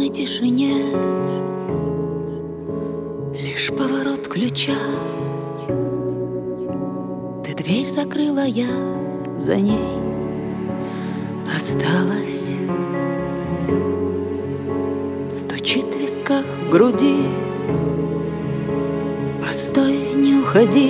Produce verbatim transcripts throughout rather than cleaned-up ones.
полной тишине. Лишь поворот ключа, ты дверь закрыла, я за ней осталась. Стучит в висках, в груди. Постой, не уходи.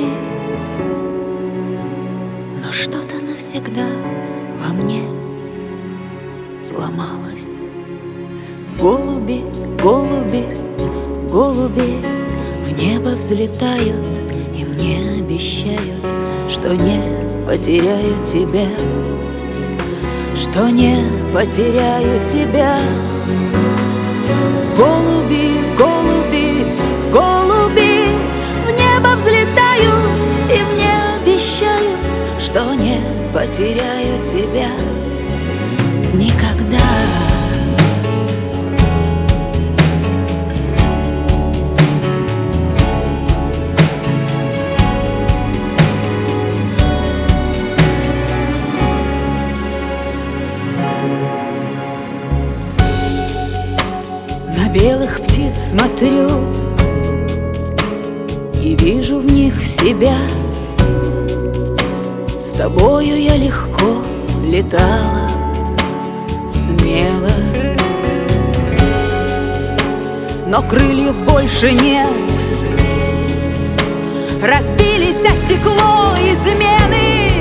Но что-то навсегда во мне сломалось. Голуби, голуби, голуби в небо взлетают и мне обещают, что не потеряю тебя, что не потеряю тебя. Голуби, голуби, голуби в небо взлетают и мне обещают, что не потеряю тебя никогда. На белых птиц смотрю и вижу в них себя. С тобою я легко летала, смело, но крыльев больше нет. Разбились о стекло измены,